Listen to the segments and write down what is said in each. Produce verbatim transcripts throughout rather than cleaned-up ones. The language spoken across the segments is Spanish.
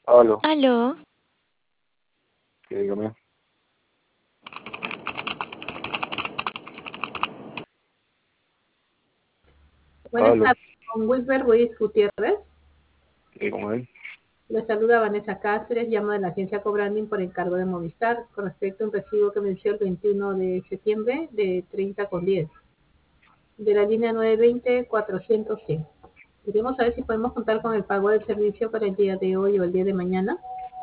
Aló, Aló, que dígame. Buenas Aló, tardes, con Wilber Ruiz Gutiérrez. que con él. Le saluda Vanessa Cáceres, llamo de la agencia Cobranding por encargo de Movistar con respecto a un recibo que venció el veintiuno de septiembre de treinta con diez de la línea novecientos veinte cuatrocientos cien. Queremos saber si podemos contar con el pago del servicio para el día de hoy o el día de mañana.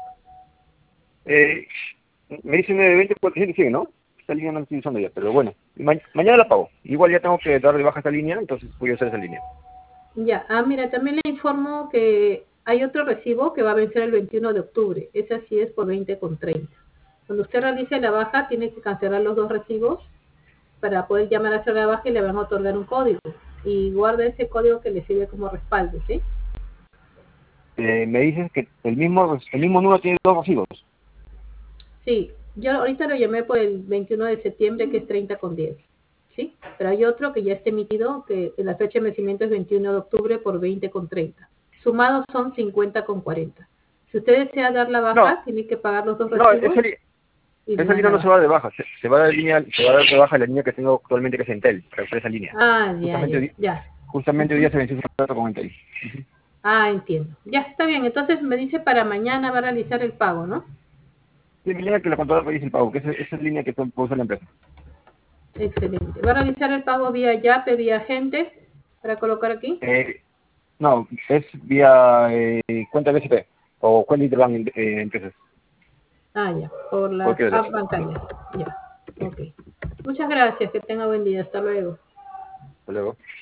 Eh, me dicen de veinte cuatrocientos cien, ¿no? Esta línea no la estoy usando ya, pero bueno. Ma- mañana la pago. Igual ya tengo que dar de baja esta línea, entonces voy a usar esa línea. Ya, ah, mira, también le informo que hay otro recibo que va a vencer el veintiuno de octubre. Ese sí es por veinte con treinta. Cuando usted realice la baja, tiene que cancelar los dos recibos para poder llamar a hacer la baja y le van a otorgar un código. Y guarda ese código que le sirve como respaldo, ¿sí? Eh, me dices que el mismo el mismo número tiene dos recibos. Sí, yo ahorita lo llamé por el veintiuno de septiembre, que es treinta con diez, ¿sí? Pero hay otro que ya está emitido, que la fecha de vencimiento es veintiuno de octubre por veinte con treinta. Sumados son cincuenta con cuarenta. Si usted desea dar la No, baja, tiene que pagar los dos no, esa, recibos li- y le esa dan línea la no se baja. va de baja, se, se va de línea, se va a dar de baja la línea que tengo actualmente que es Entel, para usar esa línea. Ah, ya, Justamente ya, hoy, ya. justamente hoy Ujú. día se venció su contrato con Entel. Ah, entiendo. Ya, está bien. Entonces me dice para mañana va a realizar el pago, ¿no? Sí, mi línea que la contadora dice el pago, que esa, esa es la línea que puede usar la empresa. Excelente. ¿Va a realizar el pago vía Yape, vía agente? Para colocar aquí. Eh, no, es vía eh, cuenta B C P o cuenta Interbank eh, empresas, Ah, ya. Por las cualquiera de apps esas. bancarias. Ya. Ok. Muchas gracias. Que tenga buen día. Hasta luego. Hasta luego.